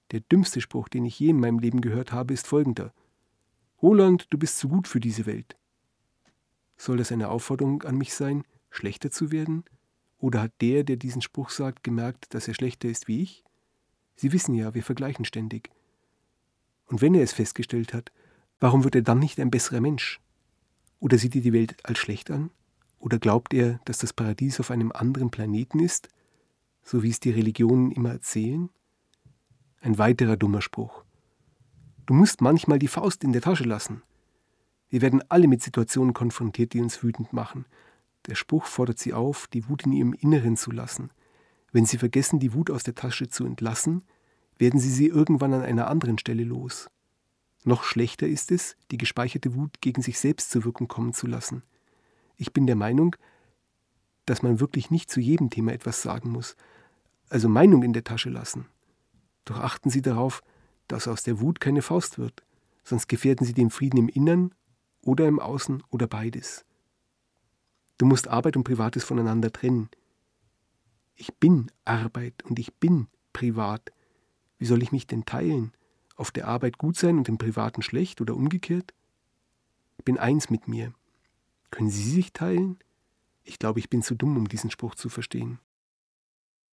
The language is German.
Der dümmste Spruch, den ich je in meinem Leben gehört habe, ist folgender: Roland, du bist zu gut für diese Welt. Soll das eine Aufforderung an mich sein, schlechter zu werden? Oder hat der diesen Spruch sagt, gemerkt, dass er schlechter ist wie ich? Sie wissen ja, wir vergleichen ständig. Und wenn er es festgestellt hat, warum wird er dann nicht ein besserer Mensch? Oder sieht er die Welt als schlecht an? Oder glaubt er, dass das Paradies auf einem anderen Planeten ist, so wie es die Religionen immer erzählen? Ein weiterer dummer Spruch. Du musst manchmal die Faust in der Tasche lassen. Wir werden alle mit Situationen konfrontiert, die uns wütend machen. Der Spruch fordert sie auf, die Wut in ihrem Inneren zu lassen. Wenn sie vergessen, die Wut aus der Tasche zu entlassen, werden sie irgendwann an einer anderen Stelle los. Noch schlechter ist es, die gespeicherte Wut gegen sich selbst zur Wirkung kommen zu lassen. Ich bin der Meinung, dass man wirklich nicht zu jedem Thema etwas sagen muss, also Meinung in der Tasche lassen. Doch achten Sie darauf, dass aus der Wut keine Faust wird, sonst gefährden Sie den Frieden im Innern oder im Außen oder beides. Du musst Arbeit und Privates voneinander trennen. Ich bin Arbeit und ich bin privat. Wie soll ich mich denn teilen? Auf der Arbeit gut sein und im Privaten schlecht oder umgekehrt? Ich bin eins mit mir. Können Sie sich teilen? Ich glaube, ich bin zu dumm, um diesen Spruch zu verstehen.